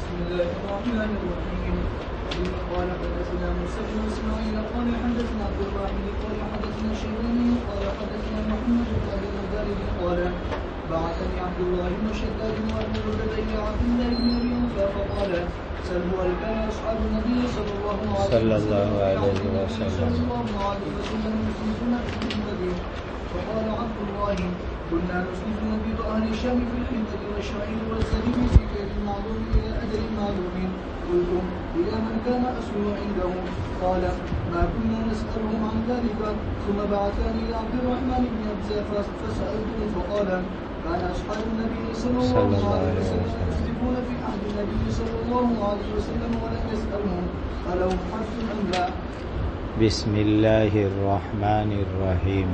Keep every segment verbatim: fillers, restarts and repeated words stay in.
بسم الله الرحمن الرحيم. قال حدثنا موسى بن اسماعيل قال حدثنا عبد الواحد قال حدثنا شيباني قال حدثنا محمد بن المدرب قال بعثني عبد الله بن شداد وابو بردة الى عبد الله بن ابي اوفى فقال سله هل كان اصحاب النبي صلى الله عليه وسلم يسلمون في الحنطة فقال عبد الله كنا نسلم بظهر الشام في الحنطة والشعير والزبيب في كيل معلوم الى اجل معلوم. قلت الى من كان اسلم عنده؟ قال ما كنا نسالهم عن ذلك. ثم بعثني الى عبد الرحمن بن ابزة فسالته فقال كان اصحاب النبي صلى الله عليه وسلم يسلمون في عهد النبي صلى الله عليه وسلم ولم يسالهم ألهم حرف ام لا. بسم اللہ الرحمن الرحیم.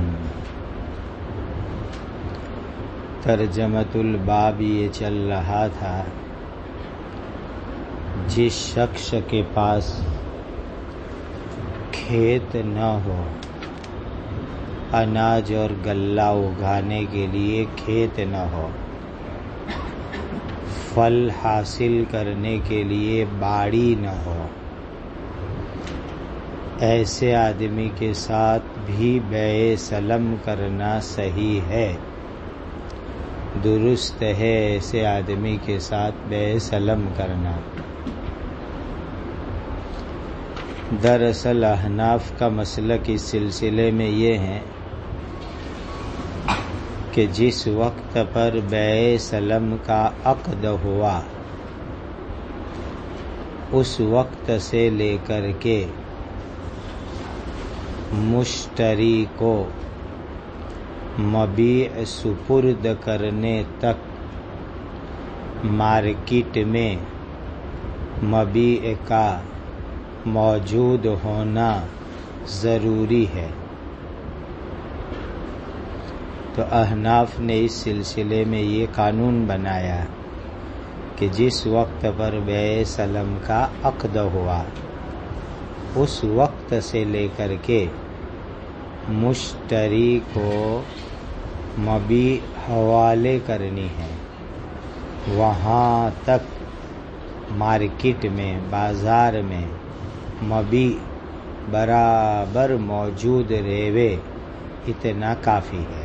ترجمۃ الباب یہ چل رہا تھا جس شخص کے پاس کھیت نہ ہو، اناج اور غلہ اگانے کے لیے کھیت نہ ہو، پھل حاصل کرنے کے لیے باڑی نہ ہو، ایسے آدمی کے ساتھ بھی بیع سلم کرنا صحیح ہے، درست ہے ایسے آدمی کے ساتھ بیع سلم کرنا. دراصل احناف کا مسلک اس سلسلے میں یہ ہے کہ جس وقت پر بیع سلم کا عقد ہوا اس وقت سے لے کر کے مشتری کو مبیع سپرد کرنے تک مارکیٹ میں مبیع کا موجود ہونا ضروری ہے. تو احناف نے اس سلسلے میں یہ قانون بنایا کہ جس وقت پر بیع سلم کا عقد ہوا اس وقت سے لے کر کے مشتری کو مبیع حوالے کرنی ہے، وہاں تک مارکیٹ میں بازار میں مبیع برابر موجود رہے اتنا کافی ہے.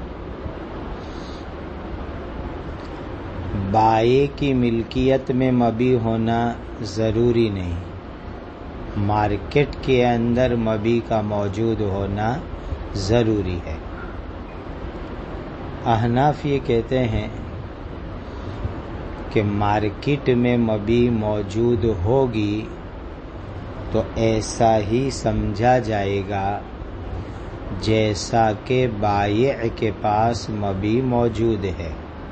بائع کی ملکیت میں مبیع ہونا ضروری نہیں، مارکیٹ کے اندر مبیع کا موجود ہونا ضروری ہے. احناف یہ کہتے ہیں کہ مارکیٹ میں مبیع موجود ہوگی تو ایسا ہی سمجھا جائے گا جیسا کہ بائع کے پاس مبیع موجود ہے.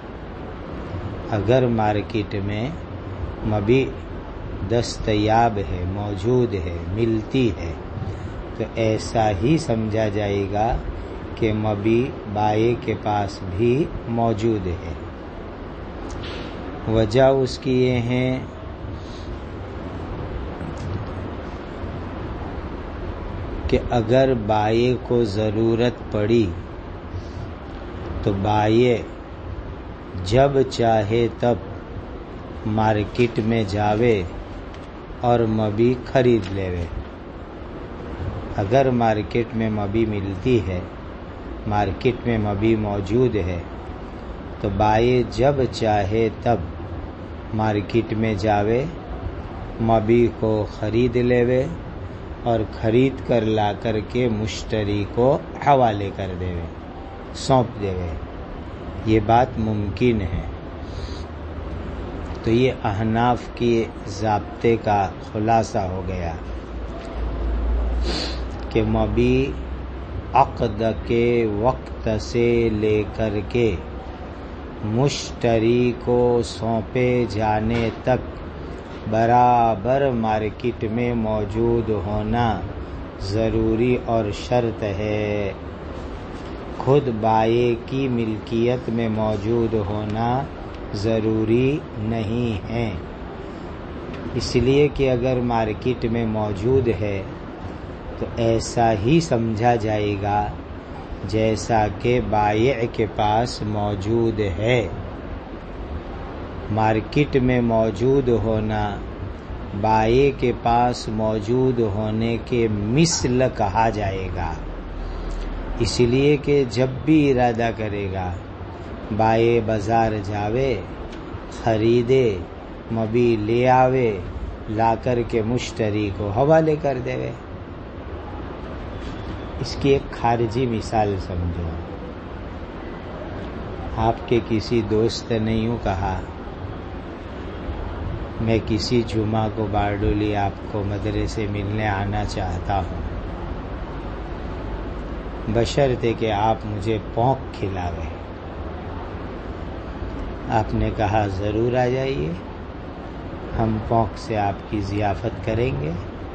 اگر مارکیٹ میں مبیع دستیاب ہے، موجود ہے، ملتی ہے تو ایسا ہی سمجھا جائے گا کہ مبیع بائع کے پاس بھی موجود ہے. وجہ اس کی یہ ہے کہ اگر بائع کو ضرورت پڑی تو بائع جب چاہے تب مارکیٹ میں جاوے اور مبیع خرید لیوے. اگر مارکیٹ میں مبیع ملتی ہے، مارکیٹ میں مبیع موجود ہے تو بائع جب چاہے تب مارکیٹ میں جاوے، مبیع کو خرید لیوے اور خرید کر لا کر کے مشتری کو حوالے کر دیوے، سونپ دیوے. یہ بات ممکن ہے. تو یہ احناف کی ضابطے کا خلاصہ ہو گیا کہ مبیع عقد کے وقت سے لے کر کے مشتری کو سونپے جانے تک برابر مارکیٹ میں موجود ہونا ضروری اور شرط ہے. خود بائع کی ملکیت میں موجود ہونا ضروری نہیں ہے، اس لیے کہ اگر مارکیٹ میں موجود ہے تو ایسا ہی سمجھا جائے گا جیسا کہ بائع کے پاس موجود ہے. مارکیٹ میں موجود ہونا بائے کے پاس موجود ہونے کے مثل کہا جائے گا، اس لیے کہ جب بھی ارادہ کرے گا بائے بازار جاوے، خریدے، مبی لے آوے، لا کر کے مشتری کو حوالے کر دے۔ اس کی ایک خارجی مثال سمجھو۔ آپ کے کسی دوست نے یوں کہا، میں کسی جمعہ کو باردولی آپ کو مدرسے ملنے آنا چاہتا ہوں، بشرطے کہ آپ مجھے پونک کھلاوے۔ آپ نے کہا ضرور آ جائیے، ہم پونک سے آپ کی ضیافت کریں گے۔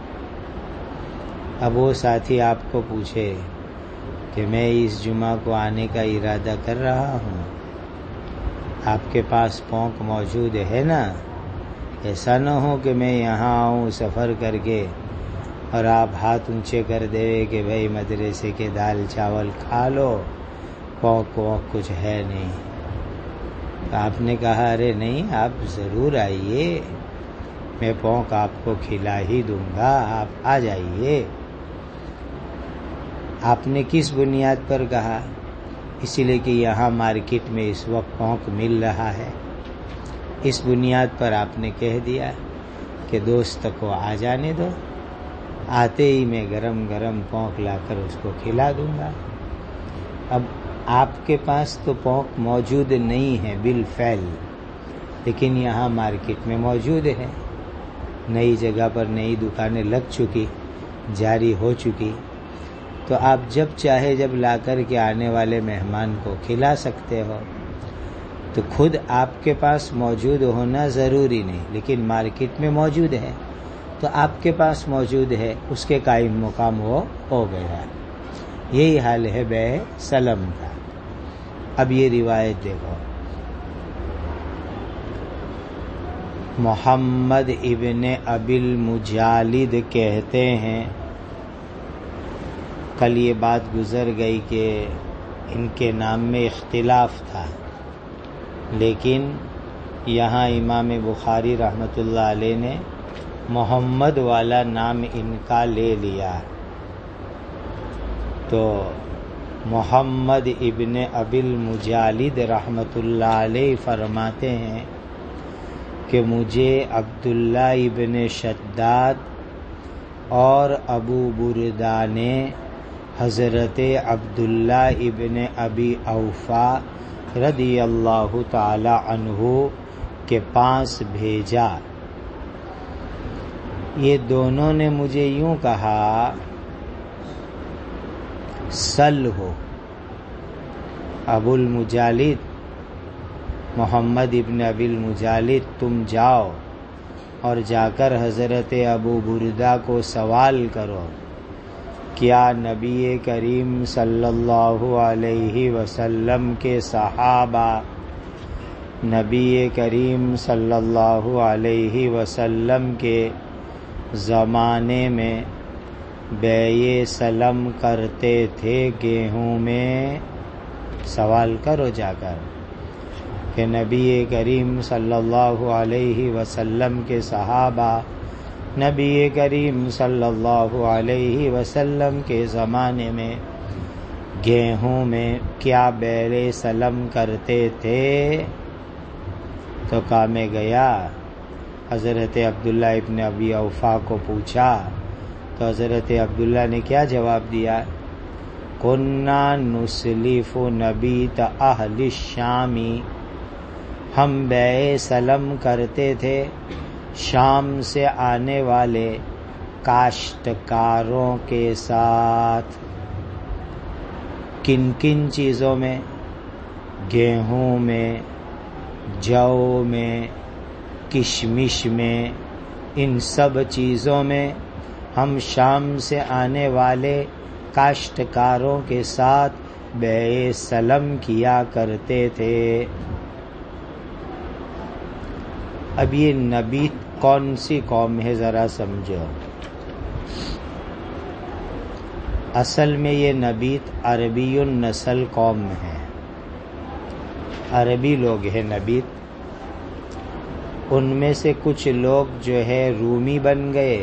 اب وہ ساتھی آپ کو پوچھے کہ میں اس جمعہ کو آنے کا ارادہ کر رہا ہوں، آپ کے پاس پونک موجود ہے نا؟ ایسا نہ ہو کہ میں یہاں آؤں سفر کر کے اور آپ ہاتھ اونچے کر دے کہ بھائی مدرسے کے دال چاول کھا لو، پونک وونک کچھ ہے نہیں۔ تو آپ نے کہا ارے نہیں، آپ ضرور آئیے، میں پونک آپ کو کھلا ہی دوں گا، آپ آ جائیے۔ آپ نے کس بنیاد پر کہا؟ اس لیے کہ یہاں مارکیٹ میں اس وقت پونک مل رہا ہے۔ اس بنیاد پر آپ نے کہہ دیا کہ دوست کو آ جانے دو، آتے ہی میں گرم گرم پونک لا کر اس کو کھلا دوں گا۔ اب آپ کے پاس تو پونک موجود نہیں ہے بالفعل، لیکن یہاں مارکیٹ میں موجود ہے، نئی جگہ پر نئی دکانیں لگ چکی، جاری ہو چکی، تو آپ جب چاہے جب لا کر کے آنے والے مہمان کو کھلا سکتے ہو۔ تو خود آپ کے پاس موجود ہونا ضروری نہیں، لیکن مارکیٹ میں موجود ہے تو آپ کے پاس موجود ہے، اس کے قائم مقام وہ ہو گیا۔ یہی حال ہے بیع سلم کا۔ اب یہ روایت دیکھو، محمد ابن ابی المجالد کہتے ہیں، کل یہ بات گزر گئی کہ ان کے نام میں اختلاف تھا، لیکن یہاں امام بخاری رحمۃ اللہ علیہ نے محمد والا نام ان کا لے لیا۔ تو محمد ابن ابی المجالد رحمۃ اللہ علیہ فرماتے ہیں کہ مجھے عبداللہ ابن شداد اور ابو بردہ نے حضرت عبداللہ ابن ابی اوفا رضی اللہ تعالی عنہ کے پاس بھیجا۔ یہ دونوں نے مجھے یوں کہا، سل ہو ابو المجالد، محمد ابن ابی المجالد، تم جاؤ اور جا کر حضرت ابو بردہ کو سوال کرو، کیا نبی کریم صلی اللہ علیہ وسلم کے صحابہ نبی کریم صلی اللہ علیہ وسلم کے زمانے میں بیع سلم کرتے تھے گیہوں میں؟ سوال کرو جا کر کہ نبی کریم صلی اللہ علیہ وسلم کے صحابہ نبی کریم صلی اللہ علیہ وسلم کے زمانے میں گیہوں میں کیا بیع سلم کرتے تھے؟ تو کام میں گیا، حضرت عبداللہ ابن ابی اوفا کو پوچھا، تو حضرت عبداللہ نے کیا جواب دیا؟ کنا نسلف نبیت اہل الشامی، ہم بیع سلم کرتے تھے شام سے آنے والے کاشتکاروں کے ساتھ۔ کن کن چیزوں میں؟ گیہوں میں، جو میں، کشمش میں، ان سب چیزوں میں ہم شام سے آنے والے کاشتکاروں کے ساتھ بیع سلم کیا کرتے تھے۔ اب یہ نبیت کون سی قوم ہے ذرا سمجھو۔ اصل میں یہ نبیت عربی النسل قوم ہے، عربی لوگ ہیں نبیت، ان میں سے کچھ لوگ جو ہے رومی بن گئے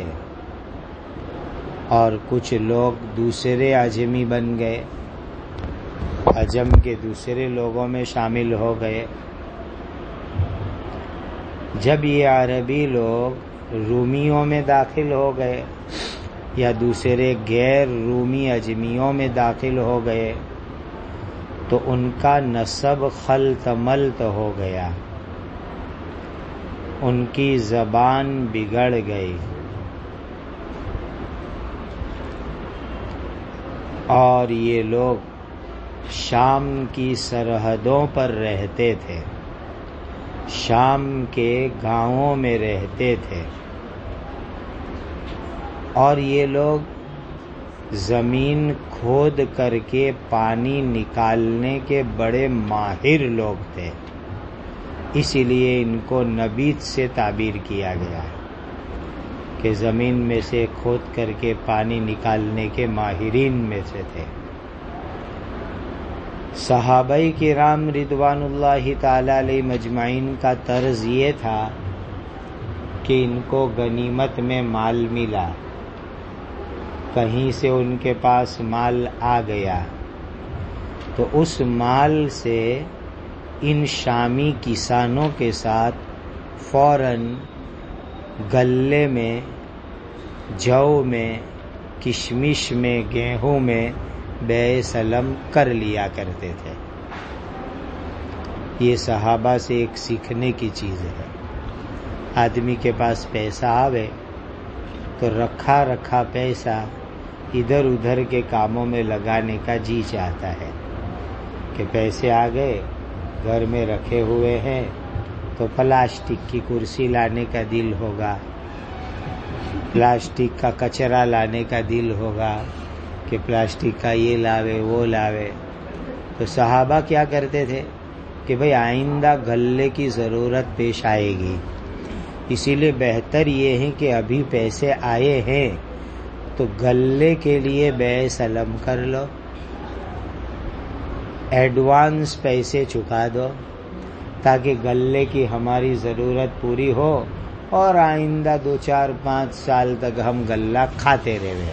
اور کچھ لوگ دوسرے عجمی بن گئے، عجم کے دوسرے لوگوں میں شامل ہو گئے۔ جب یہ عربی لوگ رومیوں میں داخل ہو گئے یا دوسرے غیر رومی عجمیوں میں داخل ہو گئے تو ان کا نسب خلط ملط ہو گیا، ان کی زبان بگڑ گئی، اور یہ لوگ شام کی سرحدوں پر رہتے تھے، شام کے گاؤں میں رہتے تھے، اور یہ لوگ زمین کھود کر کے پانی نکالنے کے بڑے ماہر لوگ تھے، اسی لیے ان کو نبیت سے تعبیر کیا گیا کہ زمین میں سے کھود کر کے پانی نکالنے کے ماہرین میں سے تھے۔ صحابہ کرام رضوان اللہ تعالی علیہ مجمعین کا طرز یہ تھا کہ ان کو غنیمت میں مال ملا، کہیں سے ان کے پاس مال آ گیا تو اس مال سے ان شامی کسانوں کے ساتھ فوراً غلے میں، جو میں، کشمش میں، گیہوں میں بیع سلم کر لیا کرتے تھے۔ یہ صحابہ سے ایک سیکھنے کی چیز ہے۔ آدمی کے پاس پیسہ آوے تو رکھا رکھا پیسہ ادھر ادھر کے کاموں میں لگانے کا جی چاہتا ہے کہ پیسے آ گئے، گھر میں رکھے ہوئے ہیں تو پلاسٹک کی کرسی لانے کا دل ہوگا، پلاسٹک کا کچرا لانے کا دل ہوگا کہ پلاسٹک کا یہ لاوے وہ لاوے۔ تو صحابہ کیا کرتے تھے کہ بھئی آئندہ غلے کی ضرورت پیش آئے گی، اسی لیے بہتر یہ ہے کہ ابھی پیسے آئے ہیں تو غلے کے لیے بیع سلم کر لو، ایڈوانس پیسے چکا دو تاکہ غلے کی ہماری ضرورت پوری ہو اور آئندہ دو چار پانچ سال تک ہم غلہ کھاتے رہے۔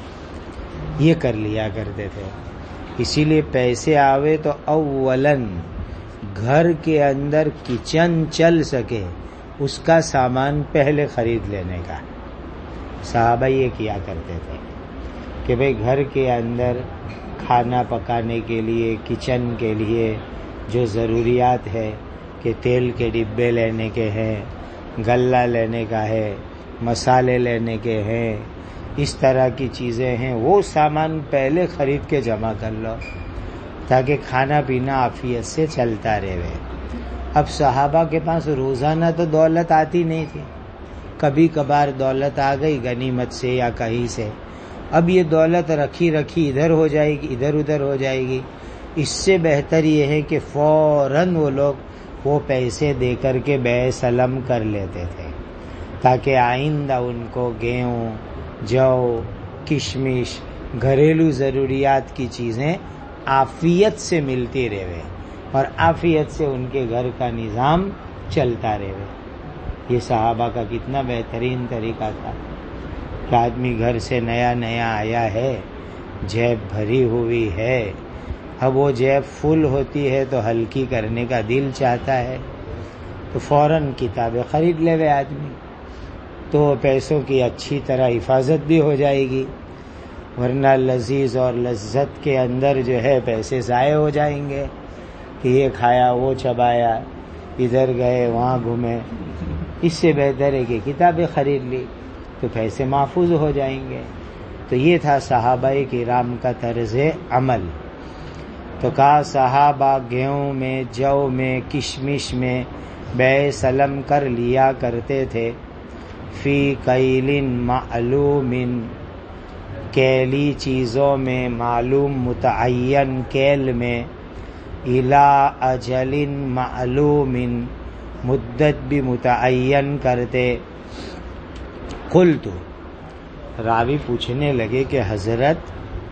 یہ کر لیا کرتے تھے۔ اسی لیے پیسے آوے تو اولاً گھر کے اندر کچن چل سکے اس کا سامان پہلے خرید لینے کا۔ صحابہ یہ کیا کرتے تھے کہ بھئی گھر کے اندر کھانا پکانے کے لیے، کچن کے لیے جو ضروریات ہے کہ تیل کے ڈبے لینے کے ہیں، غلہ لینے کا ہے، مسالے لینے کے ہیں، اس طرح کی چیزیں ہیں، وہ سامان پہلے خرید کے جمع کر لو تاکہ کھانا پینا عافیت سے چلتا رہے۔ اب صحابہ کے پاس روزانہ تو دولت آتی نہیں تھی، کبھی کبھار دولت آ گئی غنیمت سے یا کہیں سے، اب یہ دولت رکھی رکھی ادھر ہو جائے گی، ادھر ادھر ہو جائے گی۔ اس سے بہتر یہ ہے کہ فوراً وہ لوگ وہ پیسے دے کر کے بیع سلم کر لیتے تھے تاکہ آئندہ ان کو گیہوں، جو، کشمش، گھریلو ضروریات کی چیزیں عافیت سے ملتی رہے اور عافیت سے ان کے گھر کا نظام چلتا رہے۔ یہ صحابہ کا کتنا بہترین طریقہ تھا کہ آدمی گھر سے نیا نیا آیا ہے، جیب بھری ہوئی ہے، اب وہ جیب فل ہوتی ہے تو ہلکی کرنے کا دل چاہتا ہے تو فوراً کتابیں خرید لے گئے آدمی، تو پیسوں کی اچھی طرح حفاظت بھی ہو جائے گی، ورنہ لذیذ اور لذت کے اندر جو ہے پیسے ضائع ہو جائیں گے کہ یہ کھایا وہ چبایا، ادھر گئے وہاں گھومے۔ اس سے بہتر ہے کہ کتابیں خرید لی تو پیسے محفوظ ہو جائیں گے۔ تو یہ تھا صحابہ کرام کا طرز عمل۔ تو کہا صحابہ گیہوں میں، جو میں، کشمش میں بیع سلم کر لیا کرتے تھے، فی کیل معلوم، کیلی چیزوں میں، معلوم متعین کیل میں، الی اجل معلوم، مدت بھی متعین کرتے۔ قلت، راوی پوچھنے لگے کہ حضرت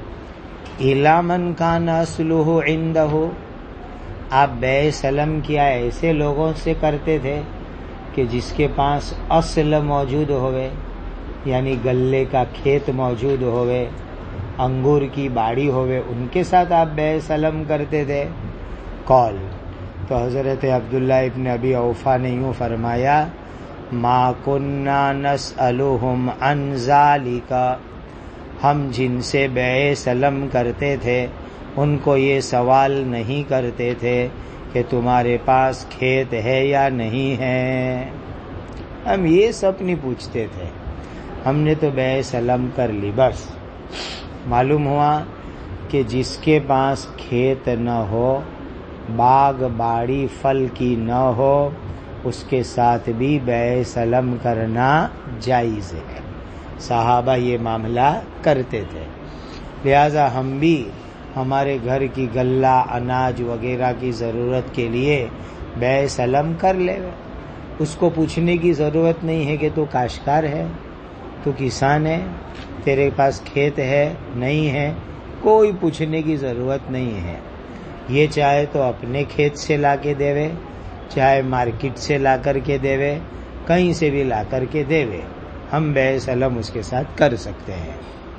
الی من کان اصلہ عندہ، آپ بیع سلم کیا ایسے لوگوں سے کرتے تھے کہ جس کے پاس اصل موجود ہوئے، یعنی گلے کا کھیت موجود ہوئے، انگور کی باڑی ہوئے، ان کے ساتھ آپ بیع سلم کرتے تھے؟ قول تو حضرت عبداللہ ابن ابی اوفا نے یوں فرمایا، ما کننا نسألہم عن ذالک، ہم جن سے بیع سلم کرتے تھے ان کو یہ سوال نہیں کرتے تھے کہ تمہارے پاس کھیت ہے یا نہیں ہے، ہم یہ سب نہیں پوچھتے تھے، ہم نے تو بیع سلم کر لی بس۔ معلوم ہوا کہ جس کے پاس کھیت نہ ہو، باغ باڑی پھل کی نہ ہو، اس کے ساتھ بھی بیع سلم کرنا جائز ہے۔ صحابہ یہ معاملہ کرتے تھے، لہذا ہم بھی ہمارے گھر کی غلہ اناج وغیرہ کی ضرورت کے لیے بیع سلم کر لے، اس کو پوچھنے کی ضرورت نہیں ہے کہ تو کاشتکار ہے، تو کسان ہے، تیرے پاس کھیت ہے نہیں ہے، کوئی پوچھنے کی ضرورت نہیں ہے۔ یہ چاہے تو اپنے کھیت سے لا کے دیوے، چاہے مارکیٹ سے لا کر کے دیوے، کہیں سے بھی لا کر کے دیوے، ہم بیع سلم اس کے ساتھ کر سکتے ہیں۔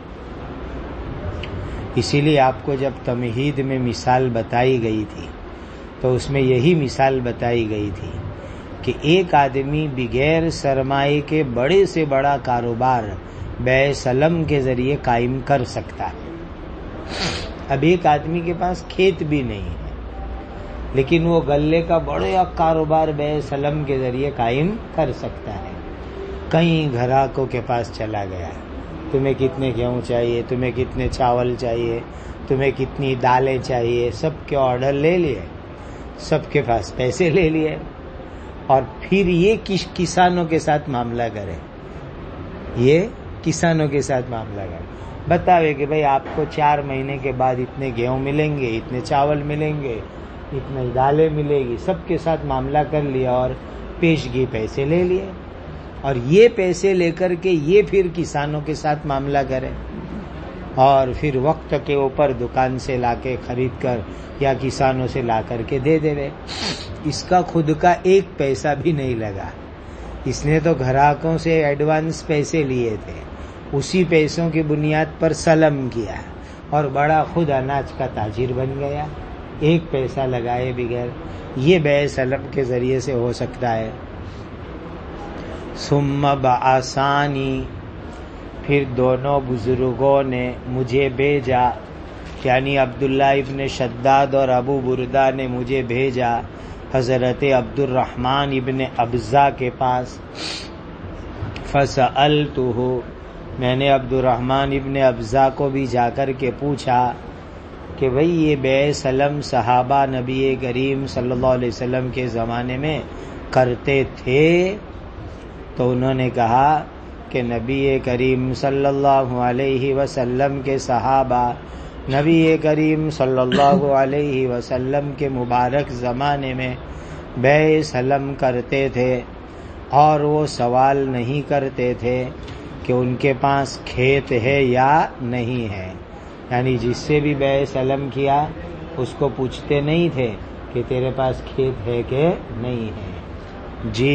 اسی لیے آپ کو جب تمہید میں مثال بتائی گئی تھی تو اس میں یہی مثال بتائی گئی تھی کہ ایک آدمی بغیر سرمائے کے بڑے سے بڑا کاروبار بیع سلم کے ذریعے قائم کر سکتا ہے۔ اب ایک آدمی کے پاس کھیت بھی نہیں ہے، لیکن وہ غلے کا بڑا کاروبار بیع سلم کے ذریعے قائم کر سکتا ہے۔ کئی گھراکوں کے پاس چلا گیا، تمہیں کتنے گیہوں چاہیے، تمہیں کتنے چاول چاہیے، تمہیں کتنی دالیں چاہیے، سب کے آرڈر لے لیے، سب کے پاس پیسے لے لیے، اور پھر یہ کس کسانوں کے ساتھ معاملہ کرے، یہ کسانوں کے ساتھ معاملہ کرے، بتاوے کہ بھئی آپ کو چار مہینے کے بعد اتنے گیہوں ملیں گے، اتنے چاول ملیں گے، اتنے دالیں ملے گی، سب کے ساتھ معاملہ کر لیا اور پیشگی پیسے لے لیے، اور یہ پیسے لے کر کے یہ پھر کسانوں کے ساتھ معاملہ کرے، اور پھر وقت کے اوپر دکان سے لا کے خرید کر یا کسانوں سے لا کر کے دے دے، اس کا خود کا ایک پیسہ بھی نہیں لگا، اس نے تو گھراکوں سے ایڈوانس پیسے لیے تھے، اسی پیسوں کی بنیاد پر سلم کیا اور بڑا خود اناج کا تاجر بن گیا، ایک پیسہ لگائے بغیر۔ یہ بیع سلم کے ذریعے سے ہو سکتا ہے۔ ثم بعثانی، پھر دونوں بزرگوں نے مجھے بھیجا، یعنی عبداللہ ابن شداد اور ابو بردہ نے مجھے بھیجا حضرت عبد الرحمن ابن ابزہ کے پاس۔ فسألتہ، میں نے عبد الرحمن ابن ابزہ کو بھی جا کر کے پوچھا کہ بھئی یہ بیع سلم صحابہ نبی کریم صلی اللہ علیہ وسلم کے زمانے میں کرتے تھے؟ تو انہوں نے کہا کہ نبی کریم صلی اللہ علیہ وسلم کے صحابہ نبی کریم صلی اللہ علیہ وسلم کے مبارک زمانے میں بیع سلم کرتے تھے، اور وہ سوال نہیں کرتے تھے کہ ان کے پاس کھیت ہے یا نہیں ہے، یعنی جس سے بھی بیع سلم کیا اس کو پوچھتے نہیں تھے کہ تیرے پاس کھیت ہے کہ نہیں ہے۔ جی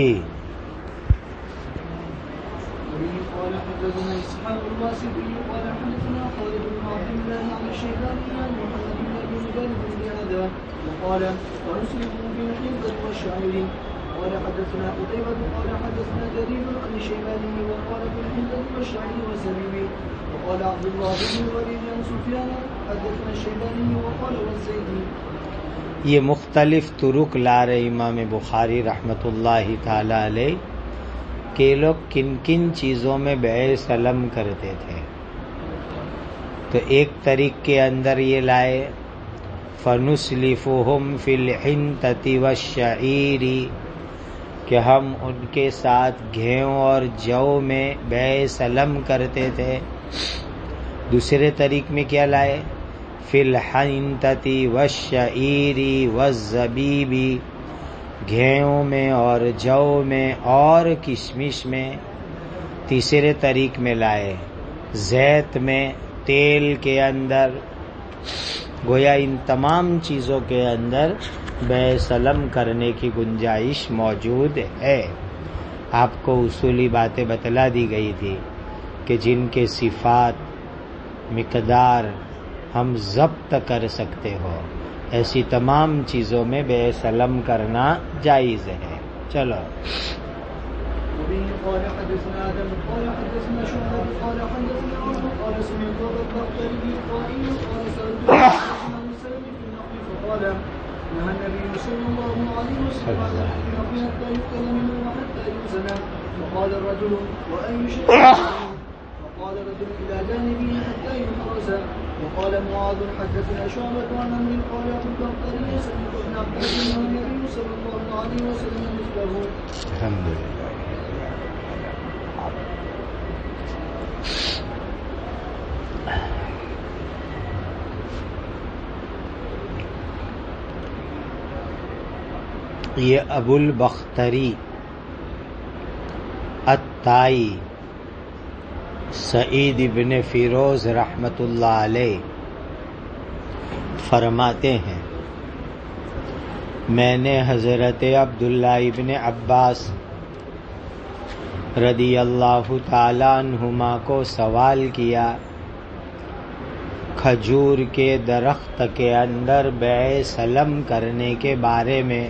قال حدثنا اسحاق الواسطي قال حدثنا خالد بن عبد الله عن الشيباني عن محمد بن ابي بكر بن هذا وقال ونسلكه بالحنظل والشعير قال حدثنا قتيبة قال حدثنا جرير عن الشيباني وقال بالحنظل والشعير والزبيب وقال عبد الله بن الوليد عن سفيان حدثنا الشيباني وقال والزيدي۔ یہ مختلف طرق لا رہے امام بخاری رحمۃ اللہ تعالی علیہ کہ لوگ کن کن چیزوں میں بیع سلم کرتے تھے۔ تو ایک طریق کے اندر یہ لائے فَنُسْلِفُهُمْ فِي الْحِنْطَةِ وَالشَّعِيرِ، کہ ہم ان کے ساتھ گیہوں اور جو میں بیع سلم کرتے تھے۔ دوسرے طریق میں کیا لائے؟ فِي الْحِنْطَةِ وَالشَّعِيرِ وَالزَّبِيبِ، گیہوں میں اور جو میں اور کشمش میں۔ تیسرے طریق میں لائے زیت میں، تیل کے اندر۔ گویا ان تمام چیزوں کے اندر بیع سلم کرنے کی گنجائش موجود ہے۔ آپ کو اصولی باتیں بتلا دی گئی تھی کہ جن کے صفات مقدار ہم ضبط کر سکتے ہو ایسی تمام چیزوں میں بے سلم کرنا جائز ہے. چلو وبه قال حدثنا آدم قال حدثنا شعبة قال حدثنا عمرو قال سمعت أبا البختري قائلا قال سألت عن سلم في النقل فقال نهى النبي صلى الله عليه وسلم عن النقل حتى يؤكل منه وحتى يوزن. فقال الرجل وأي شيء فقال رجل إلى جانبه حتى يحرز. وقال معاذ حدثنا شعبة عن عمرو قال أبو البختري سمعت ابن عباس نهى النبي صلى الله عليه وسلم مثله. الحمد لله. یہ ابو البختری الطائی سعید ابن فیروز رحمت اللہ علیہ فرماتے ہیں میں نے حضرت عبداللہ ابن عباس رضی اللہ تعالی عنہما کو سوال کیا کھجور کے درخت کے اندر بیع سلم کرنے کے بارے میں.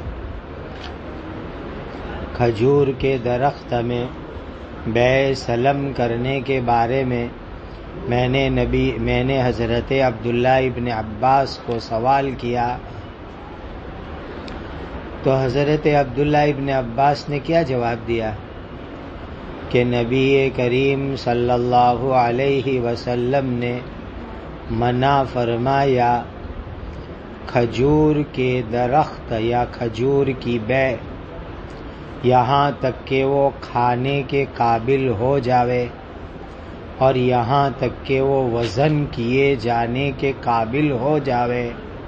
کھجور کے درخت میں بیع سلم کرنے کے بارے میں میں نے نبی میں نے حضرت عبداللہ ابن عباس کو سوال کیا تو حضرت عبداللہ ابن عباس نے کیا جواب دیا کہ نبی کریم صلی اللہ علیہ وسلم نے منع فرمایا کھجور کے درخت یا کھجور کی بیع یہاں تک کہ وہ کھانے کے قابل ہو جاوے اور یہاں تک کہ وہ وزن کیے جانے کے قابل ہو جاوے.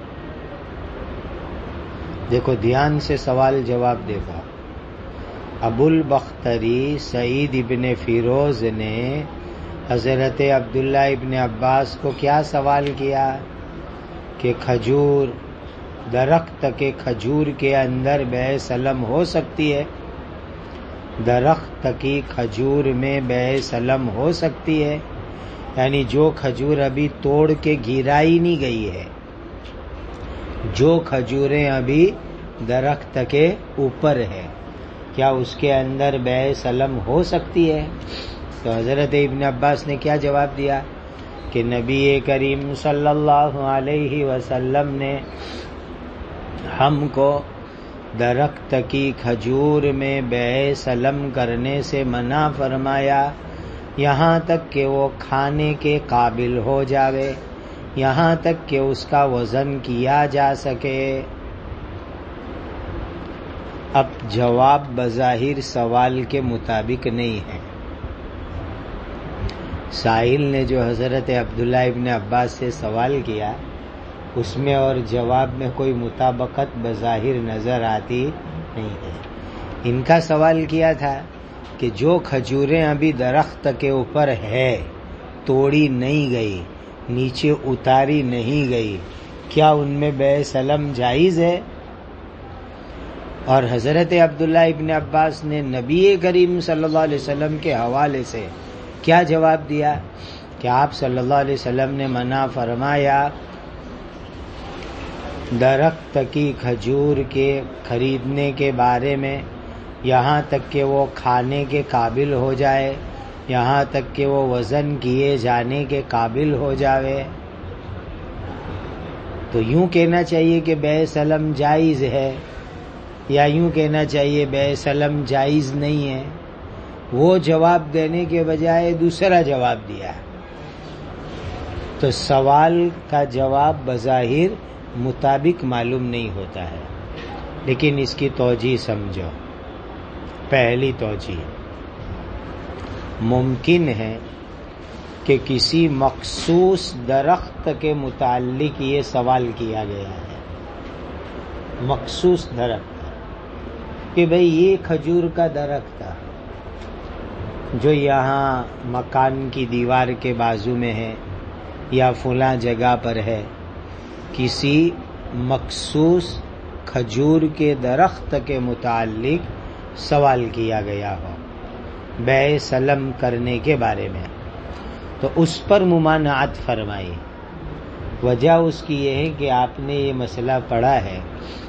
دیکھو دھیان سے سوال جواب دیکھو. ابو البختری سعید ابن فیروز نے حضرت عبداللہ ابن عباس کو کیا سوال کیا کہ کھجور درخت کے کھجور کے اندر بیع سلم ہو سکتی ہے؟ درخت کی کھجور میں بیع سلم ہو سکتی ہے یعنی جو کھجور ابھی توڑ کے گرائی نہیں گئی ہے، جو کھجوریں ابھی درخت کے اوپر ہے، کیا اس کے اندر بیع سلم ہو سکتی ہے؟ تو حضرت ابن عباس نے کیا جواب دیا کہ نبی کریم صلی اللہ علیہ وسلم نے ہم کو درخت کی کھجور میں بیع سلم کرنے سے منع فرمایا یہاں تک کہ وہ کھانے کے قابل ہو جاوے، یہاں تک کہ اس کا وزن کیا جا سکے. اب جواب بظاہر سوال کے مطابق نہیں ہے. سائل نے جو حضرت عبداللہ ابن عباس سے سوال کیا اس میں اور جواب میں کوئی مطابقت بظاہر نظر آتی نہیں ہے. ان کا سوال کیا تھا کہ جو کھجوریں ابھی درخت کے اوپر ہے، توڑی نہیں گئی، نیچے اتاری نہیں گئی، کیا ان میں بیع سلم جائز ہے؟ اور حضرت عبداللہ ابن عباس نے نبی کریم صلی اللہ علیہ وسلم کے حوالے سے کیا جواب دیا کہ آپ صلی اللہ علیہ وسلم نے منع فرمایا درخت کی کھجور کے خریدنے کے بارے میں یہاں تک کہ وہ کھانے کے قابل ہو جائے، یہاں تک کہ وہ وزن کیے جانے کے قابل ہو جاوے. تو یوں کہنا چاہیے کہ بیع سلم جائز ہے یا یوں کہنا چاہیے بیع سلم جائز نہیں ہے؟ وہ جواب دینے کے بجائے دوسرا جواب دیا. تو سوال کا جواب بظاہر مطابق معلوم نہیں ہوتا ہے، لیکن اس کی توجیہ سمجھو. پہلی توجیہ، ممکن ہے کہ کسی مخصوص درخت کے متعلق یہ سوال کیا گیا ہے. مخصوص درخت کہ بھئی یہ کھجور کا درخت تھا جو یہاں مکان کی دیوار کے بازو میں ہے یا فلاں جگہ پر ہے. کسی مخصوص کھجور کے درخت کے متعلق سوال کیا گیا ہو بیع سلم کرنے کے بارے میں، تو اس پر ممانعت فرمائی۔ وجہ اس کی یہ ہے کہ آپ نے یہ مسئلہ پڑھا ہے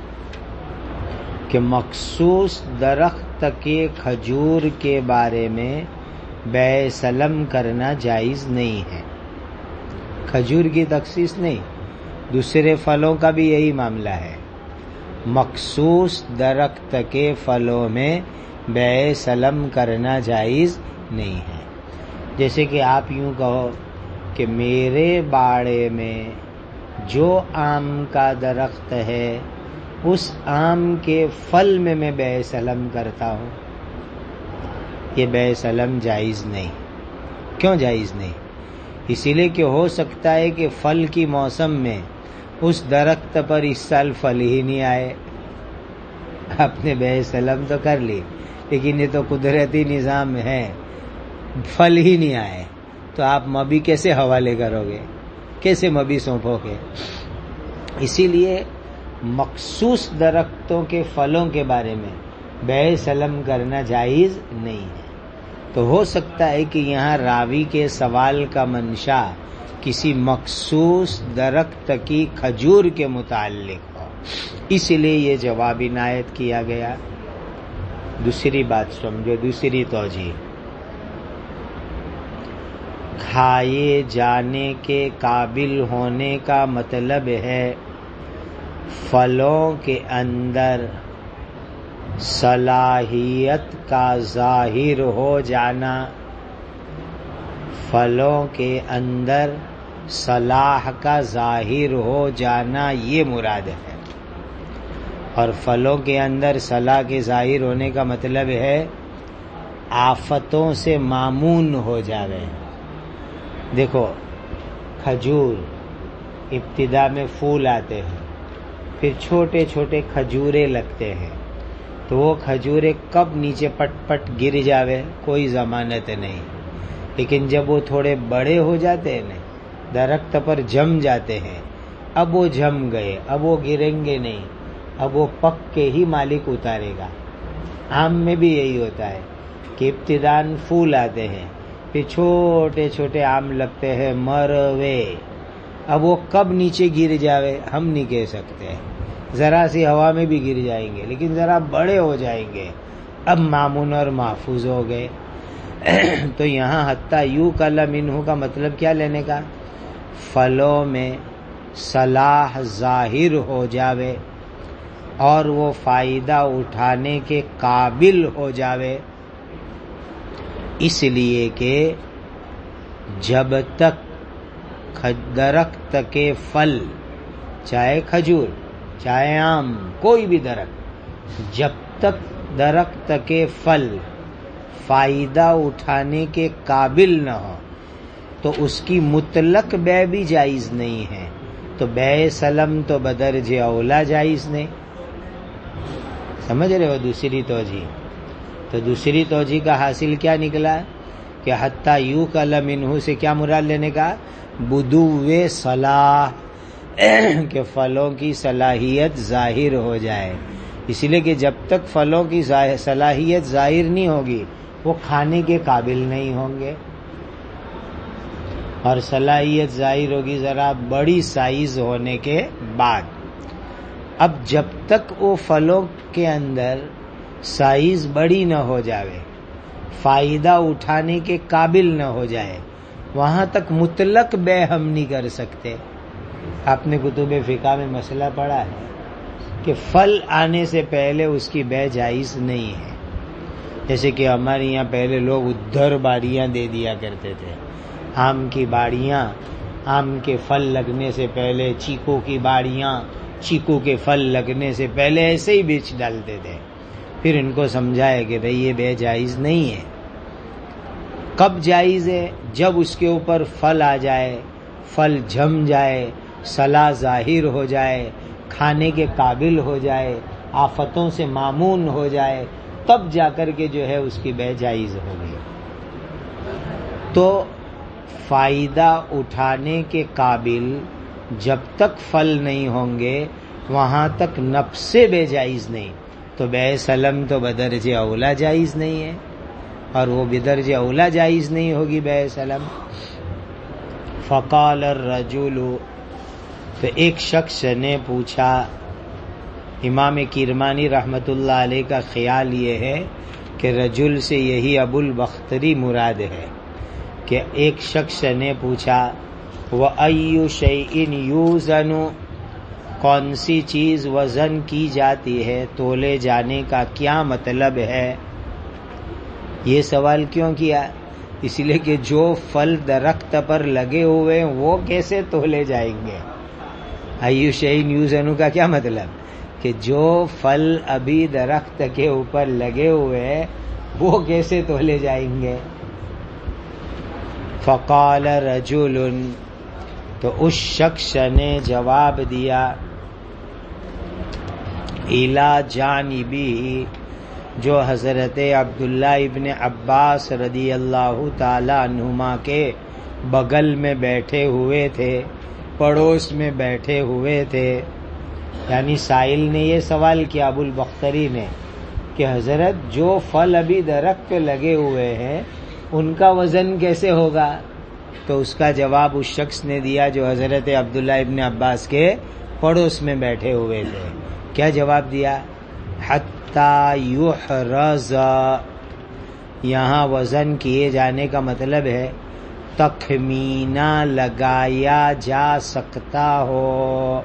کہ مخصوص درخت کے کھجور کے بارے میں بیع سلم کرنا جائز نہیں ہے۔ کھجور کی تخصیص نہیں، دوسرے پھلوں کا بھی یہی معاملہ ہے۔ مخصوص درخت کے پھلوں میں بیع سلم کرنا جائز نہیں ہے۔ جیسے کہ آپ یوں کہو کہ میرے باڑے میں جو آم کا درخت ہے اس آم کے پھل میں میں بیع سلم کرتا ہوں، یہ بیع سلم جائز نہیں۔ کیوں جائز نہیں؟ اسی لیے کہ ہو سکتا ہے کہ پھل کی موسم میں اس درخت پر اس سال پھل ہی نہیں آئے، آپ نے بیع سلم تو کر لی، لیکن یہ تو قدرتی نظام ہے، پھل ہی نہیں آئے، تو آپ مبی کیسے حوالے کرو گے، کیسے مبی سونپو گے؟ اسی لیے مخصوص درختوں کے پھلوں کے بارے میں بیع سلم کرنا جائز نہیں ہے۔ تو ہو سکتا ہے کہ یہاں راوی کے سوال کا منشا کسی مخصوص درخت کی کھجور کے متعلق ہو، اس لیے یہ جواب عنایت کیا گیا۔ دوسری بات سمجھو، دوسری توجیہ، کھائے جانے کے قابل ہونے کا مطلب ہے پھلوں کے اندر صلاحیت کا ظاہر ہو جانا، پھلوں کے اندر صلاح کا ظاہر ہو جانا یہ مراد ہے۔ اور پھلوں کے اندر صلاح کے ظاہر ہونے کا مطلب ہے آفتوں سے مامون ہو جاوے۔ دیکھو کھجور ابتدا میں پھول آتے ہیں، پھر چھوٹے چھوٹے کھجورے لگتے ہیں، تو وہ کھجورے کب نیچے پٹ پٹ گر جاوے کوئی ضمانت نہیں، لیکن جب وہ تھوڑے بڑے ہو جاتے ہیں نا، درخت پر جم جاتے ہیں، اب وہ جم گئے، اب وہ گریں گے نہیں، اب وہ پک کے ہی مالک اتارے گا۔ آم میں بھی یہی ہوتا ہے کہ ابتداً پھول آتے ہیں، پھر چھوٹے چھوٹے آم لگتے ہیں مروے، اب وہ کب نیچے گر جاوے ہم نہیں کہہ سکتے، ذرا سی ہوا میں بھی گر جائیں گے، لیکن ذرا بڑے ہو جائیں گے، اب مامون اور محفوظ ہو گئے۔ تو یہاں حتیٰ یو کلا منہ کا مطلب کیا لینے کا؟ پھلوں میں صلاح ظاہر ہو جاوے اور وہ فائدہ اٹھانے کے قابل ہو جاوے، اس لیے کہ جب تک درخت کے پھل، چاہے کھجور چاہے آم، کوئی بھی درخت، جب تک درخت کے پھل فائدہ اٹھانے کے قابل نہ ہو تو اس کی مطلق بیع بھی جائز نہیں ہے، تو بیع سلم تو بدرج اولا جائز نہیں۔ سمجھ رہے ہو دوسری توجیہ؟ تو دوسری توجیہ کا حاصل کیا نکلا کہ حتیٰ یو کل منہ سے کیا مراد لینے کا؟ بدو صلاح، کہ پھلوں کی صلاحیت ظاہر ہو جائے، اس لیے کہ جب تک پھلوں کی صلاحیت ظاہر نہیں ہوگی وہ کھانے کے قابل نہیں ہوں گے، اور صلاحیت ظاہر ہوگی ذرا بڑی سائز ہونے کے بعد۔ اب جب تک وہ پھلوں کے اندر سائز بڑی نہ ہو جاوے، فائدہ اٹھانے کے قابل نہ ہو جائے، وہاں تک مطلق بیع ہم نہیں کر سکتے۔ آپ نے کتب فقہ میں مسئلہ پڑھا ہے کہ پھل آنے سے پہلے اس کی بیع جائز نہیں ہے۔ جیسے کہ ہمارے یہاں پہلے لوگ ادھر باڑیاں دے دیا کرتے تھے، آم کی باڑیاں، آم کے پھل لگنے سے پہلے چیکو کی باڑیاں، چیکو کے پھل لگنے سے پہلے ایسے ہی بیچ ڈالتے تھے۔ پھر ان کو سمجھایا کہ بھئی یہ بیع جائز نہیں ہے۔ کب جائز ہے؟ جب اس کے اوپر پھل آ جائے، پھل جم جائے، صلاح ظاہر ہو جائے، کھانے کے قابل ہو جائے، آفتوں سے مامون ہو جائے، تب جا کر کے جو ہے اس کی بیع جائز ہوگی۔ تو فائدہ اٹھانے کے قابل جب تک پھل نہیں ہوں گے وہاں تک نفس بیع جائز نہیں، تو بیع سلم تو بدرجہ اولا جائز نہیں ہے۔ اور وہ بدرجہ اولا جائز نہیں ہوگی بیع سلم. فقال الرجل، تو ایک شخص نے پوچھا. امام کرمانی رحمت اللہ علیہ کا خیال یہ ہے کہ رجل سے یہی ابو البختری مراد ہے کہ ایک شخص نے پوچھا وَأَيُّ شَيْءٍ يُوزَنُ، کون سی چیز وزن کی جاتی ہے، تولے جانے کا کیا مطلب ہے. یہ سوال کیوں کیا؟ اس لیے کہ جو پھل درخت پر لگے ہوئے ہیں وہ کیسے تولے جائیں گے. ایو شیء یوزن کا کیا مطلب کہ جو پھل ابھی درخت کے اوپر لگے ہوئے ہیں وہ کیسے تولے جائیں گے. فقال رجل، تو اس شخص نے جواب دیا الی جانبی، جو حضرت عبداللہ ابن عباس رضی اللہ تعالی عنہما کے بغل میں بیٹھے ہوئے تھے، پڑوس میں بیٹھے ہوئے تھے. یعنی سائل نے یہ سوال کیا ابو البختری نے کہ حضرت جو پھل ابھی درخت پہ لگے ہوئے ہیں ان کا وزن کیسے ہوگا. تو اس کا جواب اس شخص نے دیا جو حضرت عبداللہ ابن عباس کے پڑوس میں بیٹھے ہوئے تھے. کیا جواب دیا؟ حتی یحرز، یہاں وزن کیے جانے کا مطلب ہے تخمینہ لگایا جا سکتا ہو،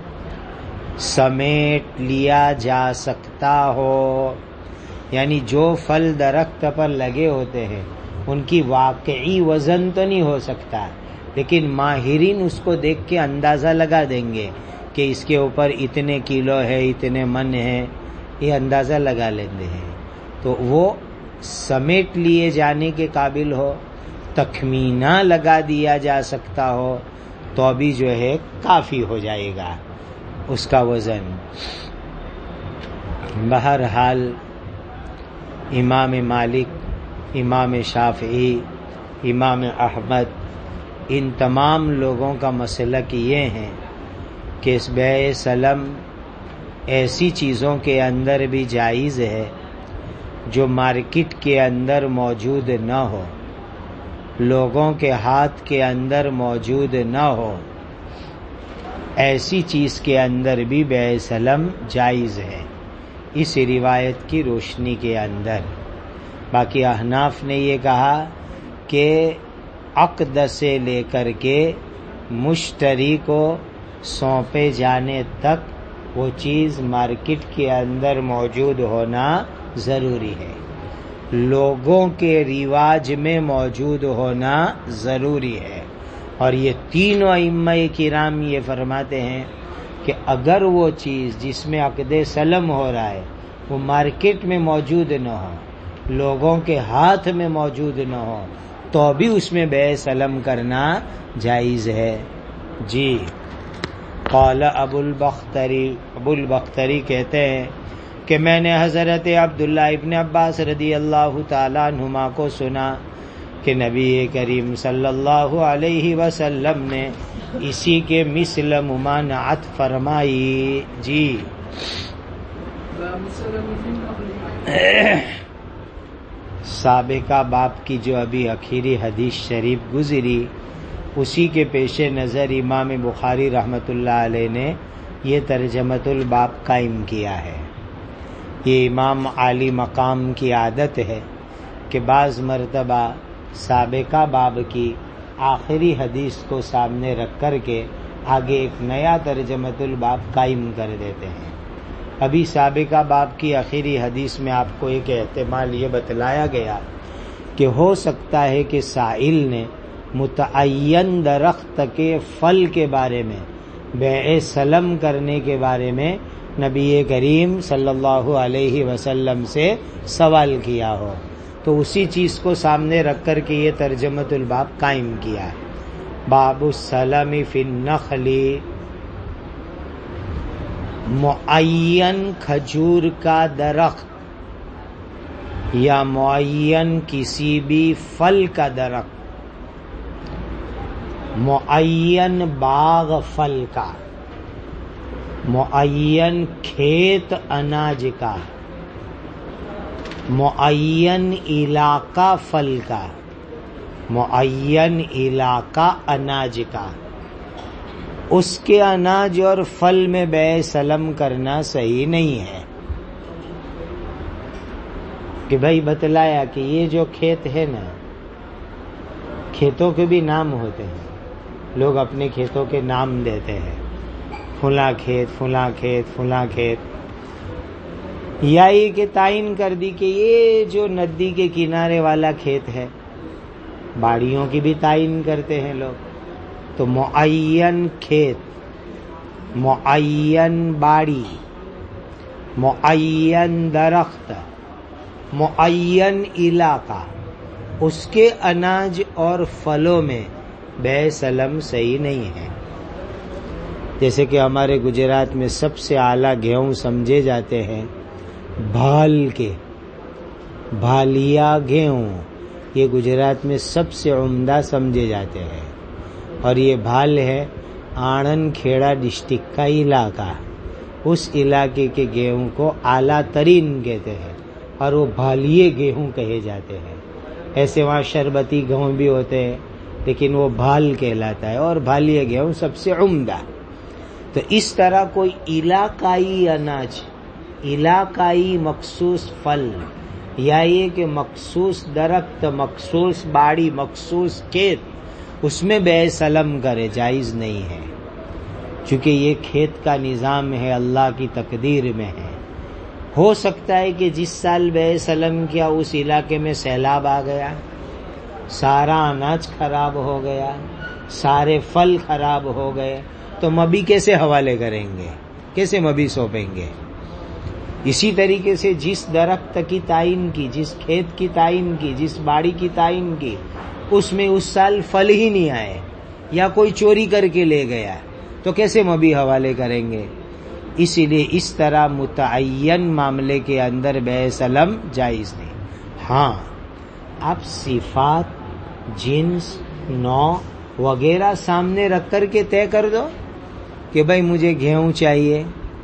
سمیٹ لیا جا سکتا ہو. یعنی جو پھل درخت پر لگے ہوتے ہیں ان کی واقعی وزن تو نہیں ہو سکتا، لیکن ماہرین اس کو دیکھ کے اندازہ لگا دیں گے کہ اس کے اوپر اتنے کلو ہے، اتنے من ہے، یہ اندازہ لگا لیتے ہیں. تو وہ سمیٹ لیے جانے کے قابل ہو، تخمینہ لگا دیا جا سکتا ہو تو ابھی جو ہے کافی ہو جائے گا اس کا وزن. بہرحال امام مالک، امام شافعی، امام احمد، ان تمام لوگوں کا مسلک یہ ہے کہ اس بیع سلم ایسی چیزوں کے اندر بھی جائز ہے جو مارکیٹ کے اندر موجود نہ ہو، لوگوں کے ہاتھ کے اندر موجود نہ ہو، ایسی چیز کے اندر بھی بیع سلم جائز ہے اس روایت کی روشنی کے اندر. باقی احناف نے یہ کہا کہ عقد سے لے کر کے مشتری کو سونپے جانے تک وہ چیز مارکیٹ کے اندر موجود ہونا ضروری ہے، لوگوں کے رواج میں موجود ہونا ضروری ہے. اور یہ تینوں ائمہ کرام یہ فرماتے ہیں کہ اگر وہ چیز جس میں عقد سلم ہو رہا ہے وہ مارکیٹ میں موجود نہ ہو، لوگوں کے ہاتھ میں موجود نہ ہو، تو بھی اس میں بیع سلم کرنا جائز ہے. جی قال ابو البختری، ابو البختری کہتے ہیں کہ میں نے حضرت عبداللہ ابن عباس رضی اللہ تعالیٰ عنہما کو سنا کہ نبی کریم صلی اللہ علیہ وسلم نے اسی کے مثل ممانعت فرمائی. جی سابقہ باب کی جو ابھی اخیری حدیث شریف گزری اسی کے پیش نظر امام بخاری رحمۃ اللہ علیہ نے یہ ترجمۃ الباب قائم کیا ہے. یہ امام عالی مقام کی عادت ہے کہ بعض مرتبہ سابقہ باب کی آخری حدیث کو سامنے رکھ کر کے آگے ایک نیا ترجمۃ الباب قائم کر دیتے ہیں. ابھی سابقہ باب کی آخری حدیث میں آپ کو ایک احتمال یہ بتلایا گیا کہ ہو سکتا ہے کہ سائل نے متعین درخت کے پھل کے بارے میں بیع سلم کرنے کے بارے میں نبی کریم صلی اللہ علیہ وسلم سے سوال کیا ہو، تو اسی چیز کو سامنے رکھ کر کے یہ ترجمۃ الباب قائم کیا ہے. باب السلم فی النخل، معین کھجور کا درخت یا معین کسی بھی پھل کا درخت، معین باغ پھل کا، معین کھیت اناج کا، معین علاقہ پھل کا، معین علاقہ اناج کا، اس کے اناج اور پھل میں بیع سلم کرنا صحیح نہیں ہے کہ بھائی بتلایا کہ یہ جو کھیت ہے نا، کھیتوں کے بھی نام ہوتے ہیں، لوگ اپنے کھیتوں کے نام دیتے ہیں، فلاں کھیت فلاں کھیت فلاں کھیت، یا یہ کہ تعین کر دی کہ یہ جو ندی کے کنارے والا کھیت ہے، باڑیوں کی بھی تعین کرتے ہیں لوگ، تو معین کھیت، معین باڑی، معین درخت، معین علاقہ، اس کے اناج اور پھلوں میں بیع سلم صحیح نہیں ہے۔ جیسے کہ ہمارے گجرات میں سب سے اعلیٰ گیہوں سمجھے جاتے ہیں بھال کے، بھالیا گیہوں، یہ گجرات میں سب سے عمدہ سمجھے جاتے ہیں، اور یہ بھال ہے آنند کھیڑا ڈسٹرکٹ کا علاقہ، اس علاقے کے گیہوں کو اعلیٰ ترین کہتے ہیں اور وہ بھالیے گیہوں کہے جاتے ہیں۔ ایسے وہاں شربتی گیہوں بھی ہوتے ہیں لیکن وہ بھال کہلاتا ہے، اور بھالیے گیہوں سب سے عمدہ۔ تو اس طرح کوئی علاقائی اناج، علاقائی مخصوص پھل، یا یہ کہ مخصوص درخت، مخصوص باڑی، مخصوص کھیت، اس میں بیع سلم کرے، جائز نہیں ہے، چونکہ یہ کھیت کا نظام ہے، اللہ کی تقدیر میں ہے۔ ہو سکتا ہے کہ جس سال بیع سلم کیا اس علاقے میں سیلاب آ گیا، سارا اناج خراب ہو گیا، سارے پھل خراب ہو گئے، تو مبی کیسے حوالے کریں گے، کیسے مبی سونپیں گے؟ اسی طریقے سے جس درخت کی تعین کی، جس کھیت کی تعین کی، جس باڑی کی تعین کی، اس میں اس سال پھل ہی نہیں آئے یا کوئی چوری کر کے لے گیا، تو کیسے مبی حوالے کریں گے؟ اسی لیے اس طرح متعین معاملے کے اندر بیع سلم جائز نہیں۔ ہاں، آپ صفات، جنس، نوع وغیرہ سامنے رکھ کر کے طے کر دو کہ بھائی مجھے گیہوں چاہیے،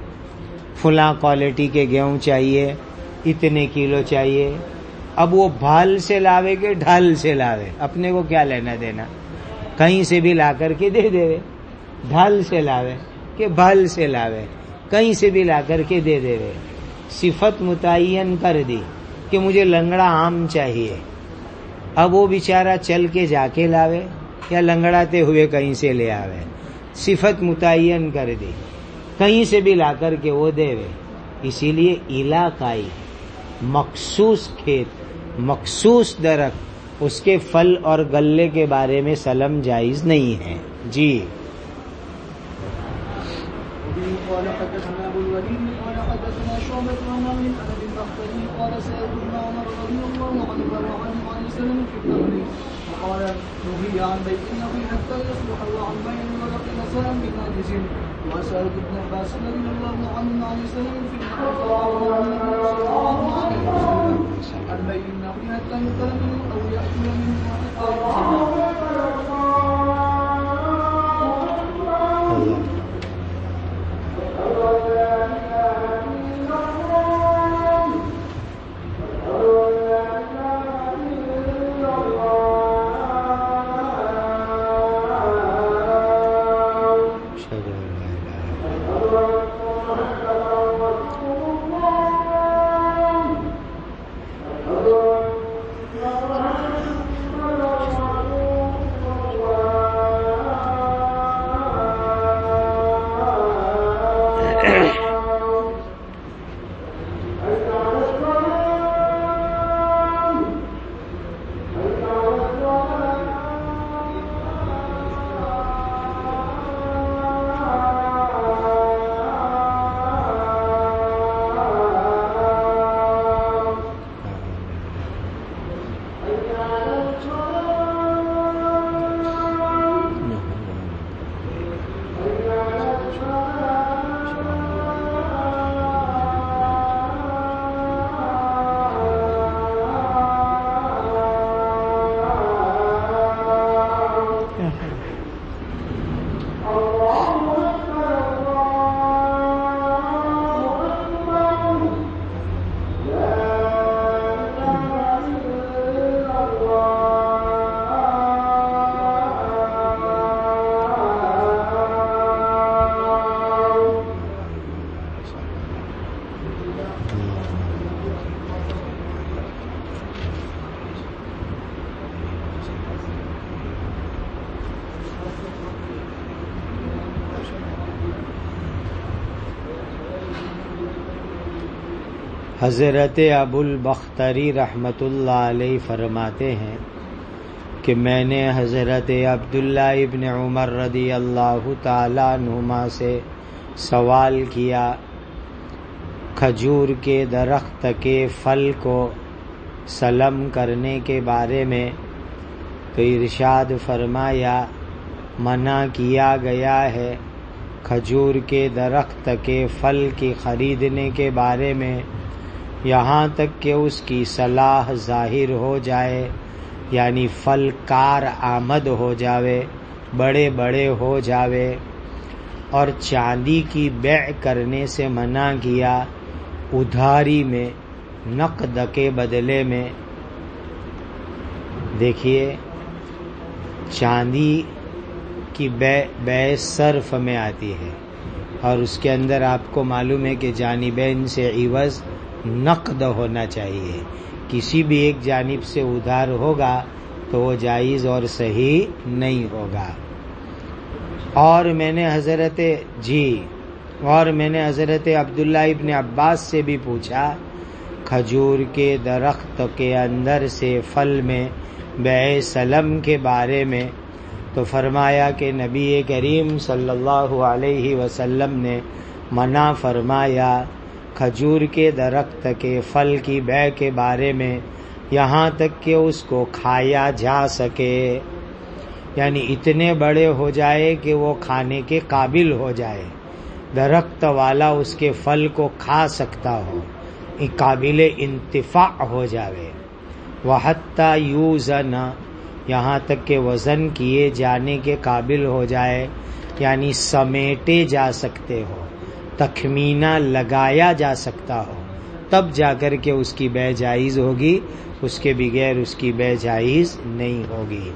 فلاں کوالٹی کے گیہوں چاہیے، اتنے کلو چاہیے۔ اب وہ بھال سے لاوے کہ ڈھال سے لاوے، اپنے کو کیا لینا دینا، کہیں سے بھی لا کر کے دے دے، ڈھال سے لاوے کہ بھال سے لاوے، کہیں سے بھی لا کر کے دے دے۔ صفت متعین کر دی کہ مجھے لنگڑا آم چاہیے، اب وہ بیچارہ چل کے جا کے لاوے یا لنگڑاتے ہوئے کہیں سے لے آوے، صفت متعین کر دی، کہیں سے بھی لا کر کے وہ دے وے۔ اسی لیے علاقائی مخصوص کھیت، مخصوص درخت، اس کے پھل اور گلے کے بارے میں سلم جائز نہیں ہے۔ جی قال حدثنا ابو الوليد قال حدثنا شعبة عن ابي البختري قال سيدنا عمر رضي الله عنه وعنه عن سلم في النهر وقال نهي عن بيع النخل حتى يصلح وعن بيع الورق سلم بناجز وسأل ابن عباس رضي الله عنه عن سلم في النخل فقال النبي صلى الله عليه وسلم عن بيع النخل حتى يؤكل منه او يأكل منه حتى يصلح۔ حضرت ابو البختری رحمۃ اللہ علیہ فرماتے ہیں کہ میں نے حضرت عبداللہ ابن عمر رضی اللہ تعالیٰ عنہما سے سوال کیا کھجور کے درخت کے پھل کو سلم کرنے کے بارے میں، تو ارشاد فرمایا منع کیا گیا ہے کھجور کے درخت کے پھل کی خریدنے کے بارے میں یہاں تک کہ اس کی صلاح ظاہر ہو جائے، یعنی پھل کار آمد ہو جاوے، بڑے بڑے ہو جاوے، اور چاندی کی بیع کرنے سے منع کیا ادھاری میں، نقد کے بدلے میں۔ دیکھیے چاندی کی بیع بیع صرف میں آتی ہے، اور اس کے اندر آپ کو معلوم ہے کہ جانبین سے عوض نقد ہونا چاہیے، کسی بھی ایک جانب سے ادھار ہوگا تو وہ جائز اور صحیح نہیں ہوگا۔ اور میں نے حضرت جی اور میں نے حضرت عبداللہ ابن عباس سے بھی پوچھا کھجور کے درخت کے اندر سے پھل میں بیع سلم کے بارے میں، تو فرمایا کہ نبی کریم صلی اللہ علیہ وسلم نے منع فرمایا کھجور کے درخت کے پھل کی بیع کے بارے میں یہاں تک کہ اس کو کھایا جا سکے، یعنی اتنے بڑے ہو جائے کہ وہ کھانے کے قابل ہو جائے، درخت والا اس کے پھل کو کھا سکتا ہو، قابل انتفاع ہو جاوے۔ وَحَتَّى يُوزَنَ، یہاں تک کہ وزن کیے جانے کے قابل ہو جائے، یعنی سمیٹے جا سکتے ہو، تخمینہ لگایا جا سکتا ہو، تب جا کر کے اس کی بیع جائز ہوگی، اس کے بغیر اس کی بیع جائز نہیں ہوگی۔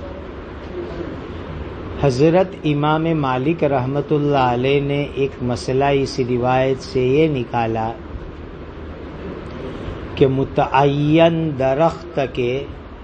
حضرت امام مالک رحمۃ اللہ علیہ نے ایک مسئلہ اس روایت سے یہ نکالا کہ متعین درخت کے،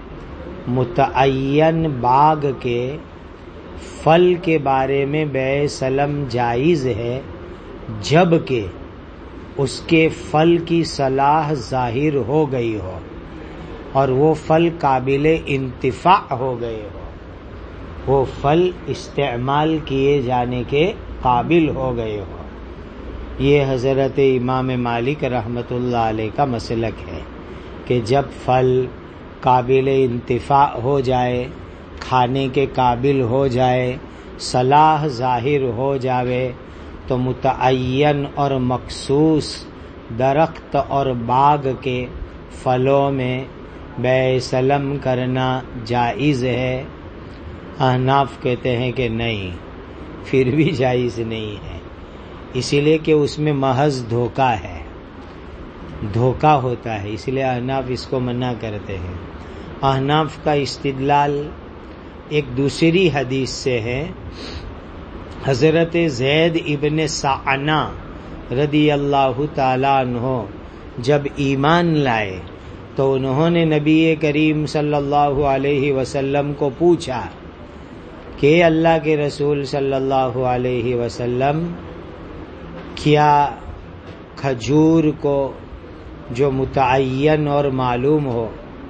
متعین باغ کے پھل کے بارے میں بیع سلم جائز ہے جبکہ اس کے پھل کی صلاح ظاہر ہو گئی ہو اور وہ پھل قابل انتفاع ہو گئے ہو، وہ پھل استعمال کیے جانے کے قابل ہو گئے ہو۔ یہ حضرت امام مالک رحمۃ اللہ علیہ کا مسلک ہے کہ جب پھل قابل انتفاع ہو جائے، کھانے کے قابل ہو جائے، صلاح ظاہر ہو جاوے، تو متعین اور مخصوص درخت اور باغ کے پھلوں میں بیع سلم کرنا جائز ہے۔ احناف کہتے ہیں کہ نہیں، پھر بھی جائز نہیں ہے، اسی لیے کہ اس میں محض دھوکہ ہے، دھوکہ ہوتا ہے، اس لیے احناف اس کو منع کرتے ہیں۔ احناف کا استدلال ایک دوسری حدیث سے ہے، حضرت زید ابن سعنہ رضی اللہ تعالی عنہ جب ایمان لائے تو انہوں نے نبی کریم صلی اللہ علیہ وسلم کو پوچھا کہ اللہ کے رسول صلی اللہ علیہ وسلم، کیا کھجور کو جو متعین اور معلوم ہو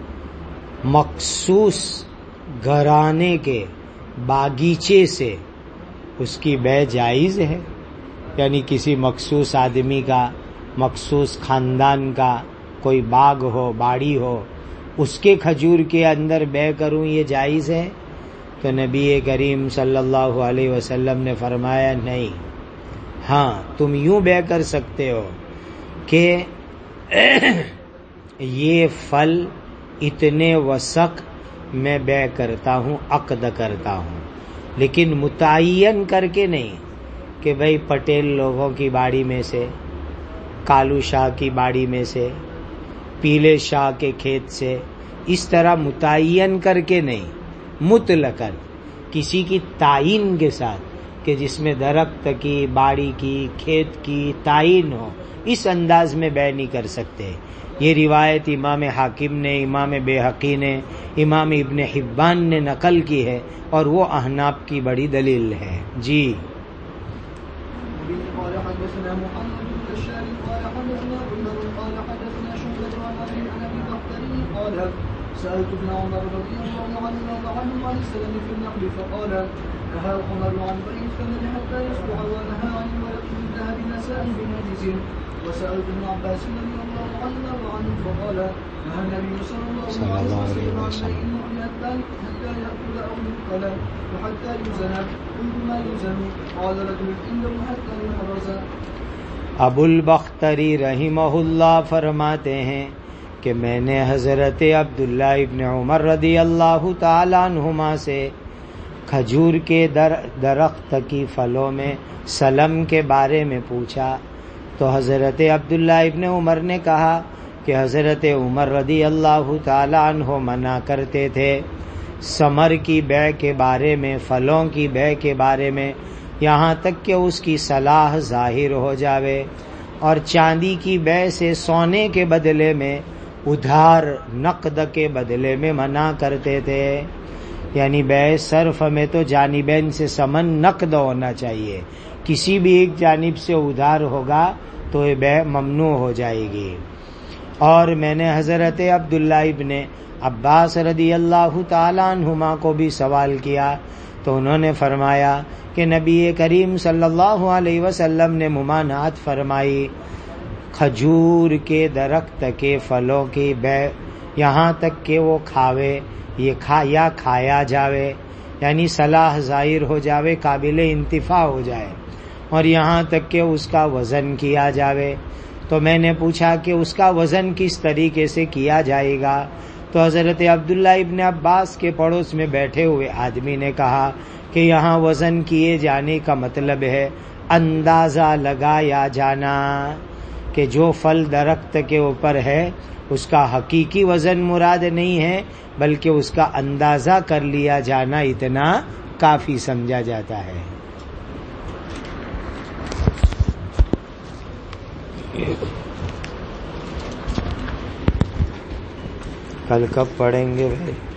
مخصوص گھرانے کے باغیچے سے اس کی بیع جائز ہے؟ یعنی کسی مخصوص آدمی کا، مخصوص خاندان کا کوئی باغ ہو، باڑی ہو، اس کے کھجور کے اندر بیع کروں یہ جائز ہے؟ تو نبی کریم صلی اللہ علیہ وسلم نے فرمایا نہیں، ہاں تم یوں بیع کر سکتے ہو کہ یہ پھل اتنے وسق میں بیع کرتا ہوں، عقد کرتا ہوں، لیکن متعین کر کے نہیں کہ بھئی پٹیل لوگوں کی باڑی میں سے، کالو شاہ کی باڑی میں سے، پیلے شاہ کے کھیت سے، اس طرح متعین کر کے نہیں، مطلقاً کسی کی تعین کے ساتھ کہ جس میں درخت کی، باڑی کی، کھیت کی تعین ہو، اس انداز میں بیع نہیں کر سکتے۔ یہ روایت امام حاکم نے، امام بیہقی نے، امام ابن حبان نے نقل کی ہے اور وہ احناف کی بڑی دلیل ہے۔ جی قال حدثنا محمد بن بشار قال حدثنا عمر قال حدثنا قال سألت ابن عمر رضي الله عنه عن السلم في النقل فقال نهى عمر عن بيع الثمن حتى يصبح ونهى عن الورق بالذهب نساء بنجس. وسألت ابن عباس رضي الله عنه فقال نهى النبي صلى الله عليه وسلم عن بيع المؤمن حتى يأكل أو يؤكل وحتى يزن. قلت ما يزن؟ قال رجل عنده حتى يحرز. ابو البختری رحمہ اللہ فرماتے ہیں کہ میں نے حضرت عبداللہ ابن عمر رضی اللہ تعالیٰ عنہما سے کھجور کے در درخت کی پھلوں میں سلم کے بارے میں پوچھا تو حضرت عبداللہ ابن عمر نے کہا کہ حضرت عمر رضی اللہ تعالیٰ عنہ منع کرتے تھے ثمر کی بیع کے بارے میں، پھلوں کی بیع کے بارے میں، یہاں تک کہ اس کی صلاح ظاہر ہو جاوے، اور چاندی کی بیع سے سونے کے بدلے میں، ادھار نقد کے بدلے میں منع کرتے تھے. یعنی بیع صرف میں تو جانبین سے ثمن نقد ہونا چاہیے، کسی بھی ایک جانب سے ادھار ہوگا تو یہ بیع ممنوع ہو جائے گی. اور میں نے حضرت عبداللہ ابن عباس رضی اللہ تعالیٰ عنہما کو بھی سوال کیا تو انہوں نے فرمایا کہ نبی کریم صلی اللہ علیہ وسلم نے ممانعت فرمائی کھجور کے درخت کے پھلوں کی بیع، یہاں تک کہ وہ کھاوے یہ کھا یا کھایا جاوے، یعنی صلاح ظاہر ہو جاوے، قابل انتفاع ہو جائے، اور یہاں تک کہ اس کا وزن کیا جاوے. تو میں نے پوچھا کہ اس کا وزن کس طریقے سے کیا جائے گا؟ تو حضرت عبداللہ ابن عباس کے پڑوس میں بیٹھے ہوئے آدمی نے کہا کہ یہاں وزن کیے جانے کا مطلب ہے اندازہ لگایا جانا، کہ جو پھل درخت کے اوپر ہے اس کا حقیقی وزن مراد نہیں ہے بلکہ اس کا اندازہ کر لیا جانا اتنا کافی سمجھا جاتا ہے. کل کب پڑھیں گے بھائی؟